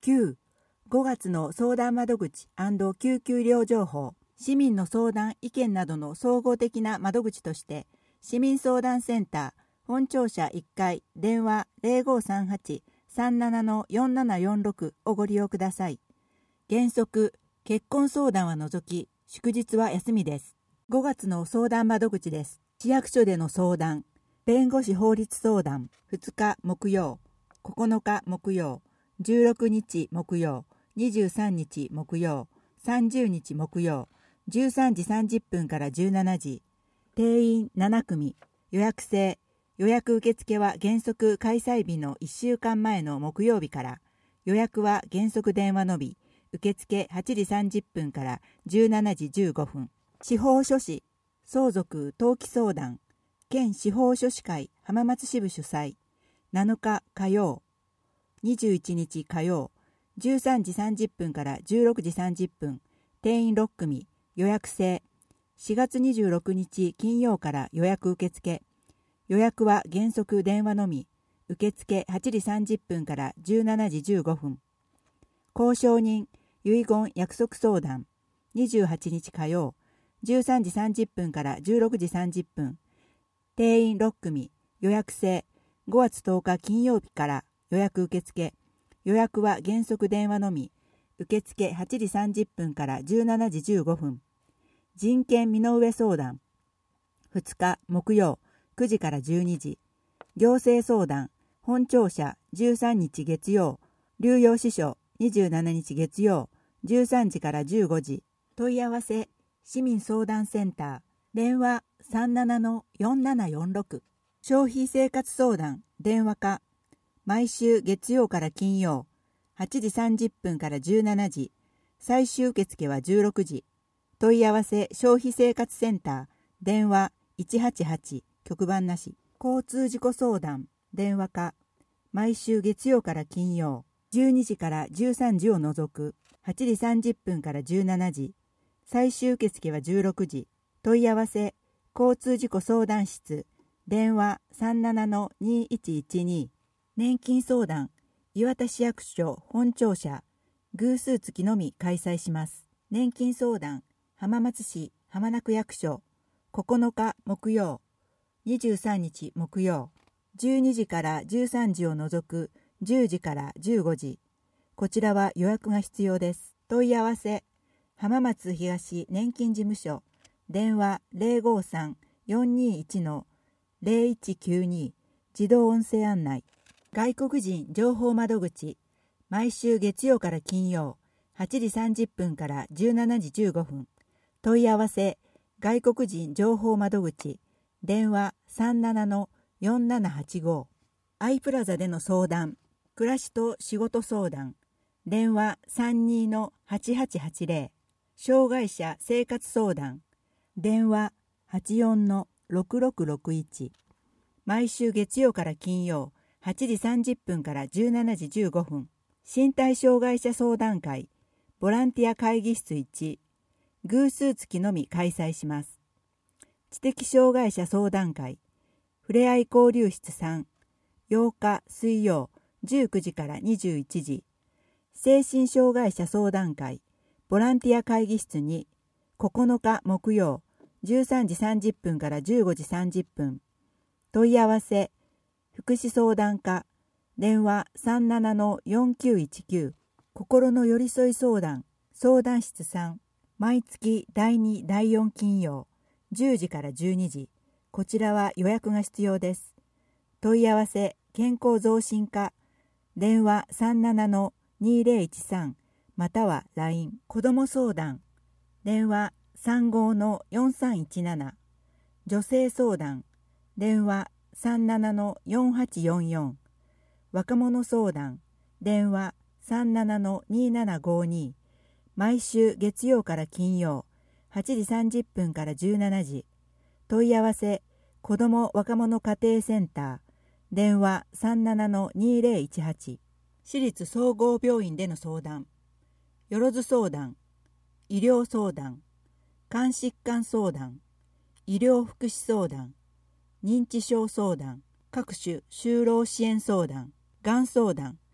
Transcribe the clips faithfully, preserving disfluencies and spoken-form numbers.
きゅう、ごがつの相談窓口&救急医療情報、市民の相談・意見などの総合的な窓口として、市民相談センター、本庁舎いっかい、電話 ゼロごさんはち さんなな よんななよんろく をご利用ください。原則、結婚相談は除き、祝日は休みです。ごがつの相談窓口です。市役所での相談、弁護士法律相談、ふつか木曜、ここのか木曜、じゅうろくにち木曜、にじゅうさんにち木曜、さんじゅうにち木曜、じゅうさんじさんじゅっぷんからじゅうしちじ、定員ななくみ、予約制、予約受付は原則開催日のいっしゅうかんまえの木曜日から、予約は原則電話のみ、受付はちじさんじゅっぷんからじゅうしちじじゅうごふん。司法書士、相続登記相談、県司法書士会浜松支部主催、なのか火曜、にじゅういちにち火曜、じゅうさんじさんじゅっぷんからじゅうろくじさんじゅっぷん、定員ろっくみ、予約制、しがつにじゅうろくにち金曜から予約受付、予約は原則電話のみ、受付はちじさんじゅっぷんからじゅうしちじじゅうごふん。交渉人、遺言約束相談、にじゅうはちにち火曜、じゅうさんじさんじゅっぷんからじゅうろくじさんじゅっぷん、定員ろっくみ、予約制、ごがつとおか金曜日から予約受付、予約は原則電話のみ、受付はちじさんじゅっぷんからじゅうしちじじゅうごふん。人権身の上相談、ふつか木曜、くじからじゅうにじ、行政相談、本庁舎じゅうさんにち月曜、流用支所にじゅうしちにち月曜、じゅうさんじからじゅうごじ、問い合わせ、市民相談センター、電話 さんななのよんななよんろく、消費生活相談、電話課、毎週月曜から金曜、はちじさんじゅっぷんからじゅうしちじ、最終受付はじゅうろくじ、問い合わせ消費生活センター、電話いちはちはち、局番なし、交通事故相談、電話課、毎週月曜から金曜、じゅうにじからじゅうさんじを除く、はちじさんじゅっぷんからじゅうしちじ、最終受付はじゅうろくじ、問い合わせ、交通事故相談室、電話 さんななのにいちいちに、年金相談、磐田市役所本庁舎、偶数月のみ開催します。年金相談、浜松市浜名区役所、ここのか木曜、にじゅうさんにち木曜、じゅうにじからじゅうさんじを除くじゅうじからじゅうごじ、こちらは予約が必要です。問い合わせ、浜松東年金事務所、電話 ゼロごさん よんにいち ゼロいちきゅうに、自動音声案内。外国人情報窓口、毎週月曜から金曜、はちじさんじゅっぷんからじゅうしちじじゅうごふん。問い合わせ、外国人情報窓口、電話 さんななのよんななはちご。アイプラザでの相談、暮らしと仕事相談、電話 さんにのはちはちはちゼロ。障害者生活相談、電話 はちよんのろくろくろくいち。毎週月曜から金曜、はちじさんじゅっぷんからじゅうしちじじゅうごふん。身体障害者相談会、ボランティア会議室いち、偶数月のみ開催します。知的障害者相談会、ふれあい交流室さん、ようか水曜じゅうくじからにじゅういちじ、精神障害者相談会、ボランティア会議室に、ここのか木曜、じゅうさんじさんじゅっぷんからじゅうごじさんじゅっぷん。問い合わせ、福祉相談課、電話 さんななのよんきゅういちきゅう。心の寄り添い相談、相談室さん、毎月だいにだいよん金曜、じゅうじからじゅうにじ。こちらは予約が必要です。問い合わせ、健康増進課、電話 さんななのにぜろいちさん、または ライン。子ども相談、電話 さんごのよんさんいちなな。女性相談、電話 さんななのよんはちよんよん。若者相談、電話 さんななのにななごに。毎週月曜から金曜、はちじさんじゅっぷんからじゅうしちじ。問い合わせ、子ども若者家庭センター、電話 さんななのにぜろいちはち。私立総合病院での相談、よろず相談、医療相談、肝疾患相談、医療福祉相談、認知症相談、各種就労支援相談、がん相談、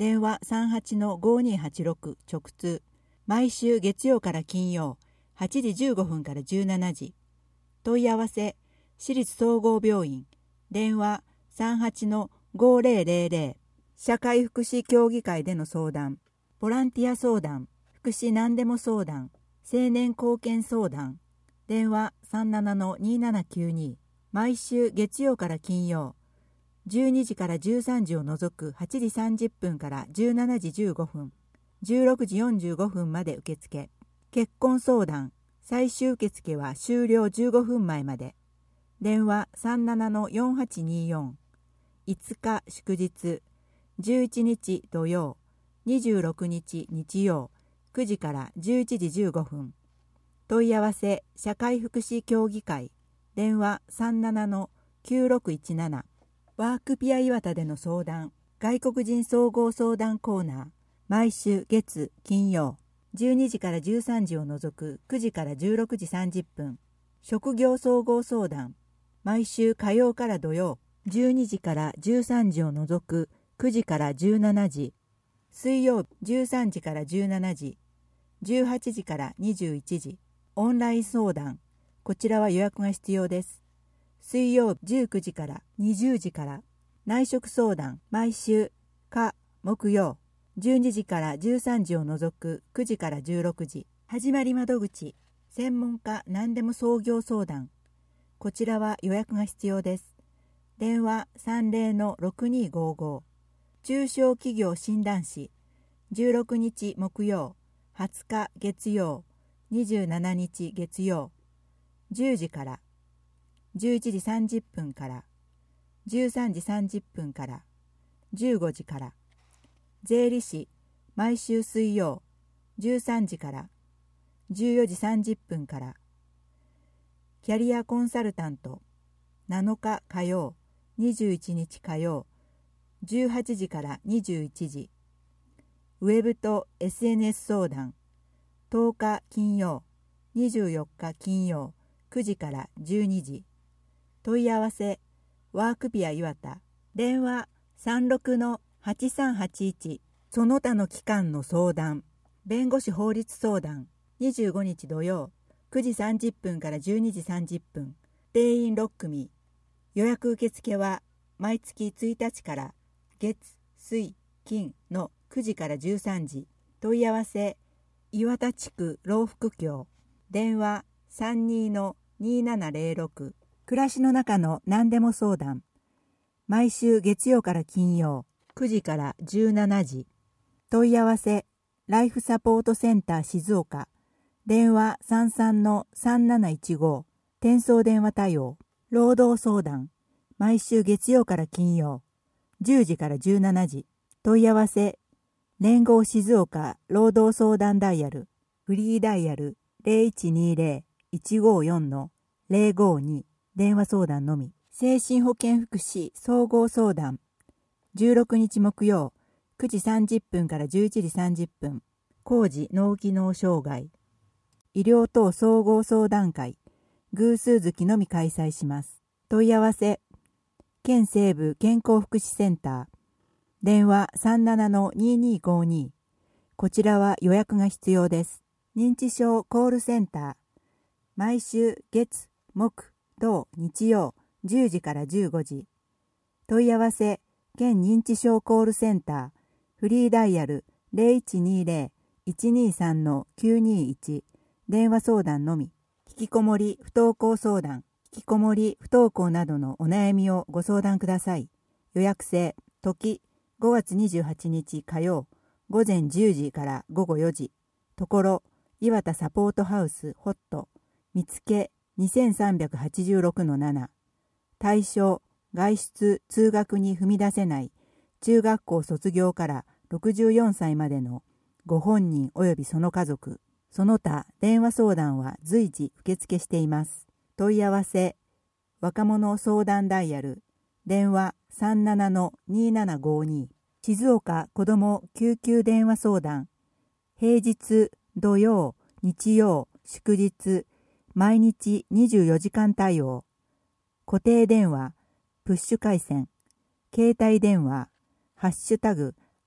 電話 さんはちのごにーはちろく 直通。毎週月曜から金曜はちじじゅうごふんからじゅうしちじ。問い合わせ私立総合病院電話 さんはちのごぜろぜろぜろ。社会福祉協議会での相談、ボランティア相談、福祉何でも相談、青年貢献相談電話 さんななのにーななきゅうに。毎週月曜から金曜じゅうにじからじゅうさんじを除くはちじさんじゅっぷんからじゅうしちじじゅうごふん、じゅうろくじよんじゅうごふんまで受付。結婚相談、最終受付は終了じゅうごふんまえまで。電話 さんななのよんはちにーよん。いつか祝日、じゅういちにち土曜、にじゅうろくにち日曜、くじからじゅういちじじゅうごふん。問い合わせ社会福祉協議会電話 さんななのきゅうろくいちなな。ワークピア岩田での相談、外国人総合相談コーナー、毎週月金曜じゅうにじからじゅうさんじを除くくじからじゅうろくじさんじゅっぷん。職業総合相談、毎週火曜から土曜じゅうにじからじゅうさんじを除くくじからじゅうしちじ。水曜じゅうさんじからじゅうしちじ、じゅうはちじからにじゅういちじ。オンライン相談、こちらは予約が必要です。水曜じゅうくじからにじゅうじから。内職相談、毎週火木曜じゅうにじからじゅうさんじを除くくじからじゅうろくじ。始まり窓口、専門家何でも創業相談、こちらは予約が必要です。電話 さんぜろのろくにーごーご。中小企業診断士、じゅうろくにち木曜、はつか月曜、にじゅうしちにち月曜、じゅうじから、じゅういちじさんじゅっぷんから、じゅうさんじさんじゅっぷんから、じゅうごじから。税理士、毎週水曜、じゅうさんじから、じゅうよじさんじゅっぷんから。キャリアコンサルタント、なのか火曜、にじゅういちにち火曜、じゅうはちじからにじゅういちじ。ウェブと エスエヌエス 相談、とおか金曜、にじゅうよっか金曜、くじからじゅうにじ。問い合わせワークピア岩田電話 さんろくのはちさんはちいち。その他の機関の相談、弁護士法律相談、にじゅうごにち土曜くじさんじゅっぷんからじゅうにじさんじゅっぷん。定員ろっくみ。予約受付は毎月ついたちから月水金のくじからじゅうさんじ。問い合わせ岩田地区老福協電話 さんにのにーななぜろろく。暮らしの中の何でも相談、毎週月曜から金曜くじからじゅうしちじ。問い合わせライフサポートセンター静岡電話 さんさんのさんなないちご。転送電話対応。労働相談、毎週月曜から金曜じゅうじからじゅうしちじ。問い合わせ連合静岡労働相談ダイヤル、フリーダイヤル ゼロいちにゼロ いちごよんのゼロごに。電話相談のみ。精神保健福祉総合相談、じゅうろくにち木曜くじさんじゅっぷんからじゅういちじさんじゅっぷん。高次脳機能障害医療等総合相談会、偶数月のみ開催します。問い合わせ県西部健康福祉センター電話 さんななのにーにーごーに。こちらは予約が必要です。認知症コールセンター、毎週月木土日曜じゅうじからじゅうごじ。問い合わせ県認知症コールセンター、フリーダイヤル ゼロいちにゼロ いちにさんのきゅうにいち。電話相談のみ。引きこもり不登校相談、引きこもり不登校などのお悩みをご相談ください。予約制。時ごがつにじゅうはちにち火曜ごぜんじゅうじからごごよじ。ところ岩田サポートハウスホット見つけ にせんさんびゃくはちじゅうろくのなな。対象外出通学に踏み出せない中学校卒業からろくじゅうよんさいまでのご本人及びその家族。その他電話相談は随時受付しています。問い合わせ若者相談ダイヤル電話 さんななのにーななごーに。静岡子ども救急電話相談、平日土曜日曜祝日毎日にじゅうよじかん対応。固定電話プッシュ回線、携帯電話ハッシュタグ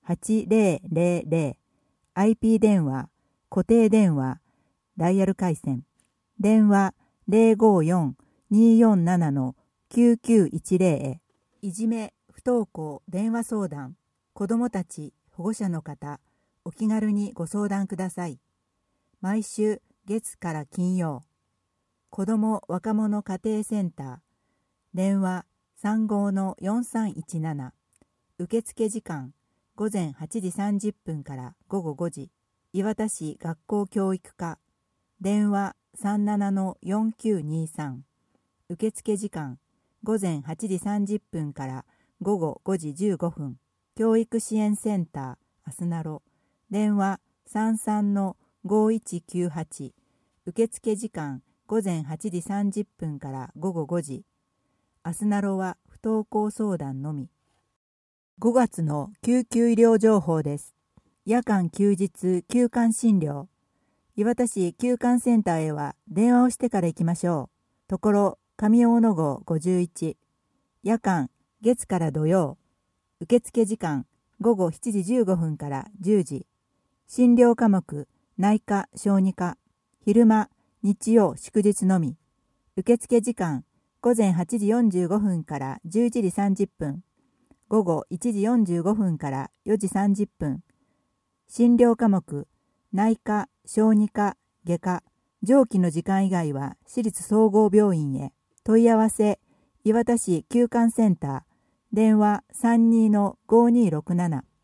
はちぜろぜろぜろ、アイピー 電話、固定電話、ダイヤル回線、電話ゼロごよんにーよんななのきゅうきゅういちぜろへ、いじめ、不登校電話相談、子どもたち、保護者の方、お気軽にご相談ください。毎週月から金曜、子ども若者家庭センター、電話さんごのよんさんいちなな、受付時間ごぜんはちじさんじゅっぷんからごごごじ、磐田市学校教育課、電話さんななのよんきゅうにさん、受付時間ごぜんはちじさんじゅっぷんからごごごじじゅうごふん、教育支援センターあすなろ、電話さんさんのごいちきゅうはち、受付時間ごぜんはちじさんじゅっぷんからごごごじ、あすなろは不登校相談のみ。ごがつの救急医療情報です。夜間休日休館診療。磐田市休館センターへは電話をしてから行きましょう。ところ上大野号ごじゅういち。夜間月から土曜。受付時間ごごしちじじゅうごふんからじゅうじ。診療科目内科小児科。昼間日曜祝日のみ。受付時間ごぜんはちじよんじゅうごふんからじゅういちじさんじゅっぷん。午後いちじよんじゅうごふんからよじさんじゅっぷん。診療科目内科小児科外科。上記の時間以外は私立総合病院へ。問い合わせ磐田市休館センター、電話さんにのごにろくなな。